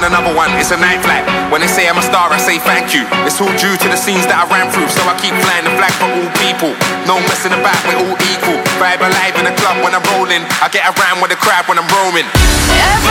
on another one, it's a night flight. When they say I'm a star, I say thank you. It's all due to the scenes that I ran through, so I keep flying the flag for all people. No messing about, we're all equal. Vibe alive in the club when I'm rolling. I get around with the crowd when I'm roaming.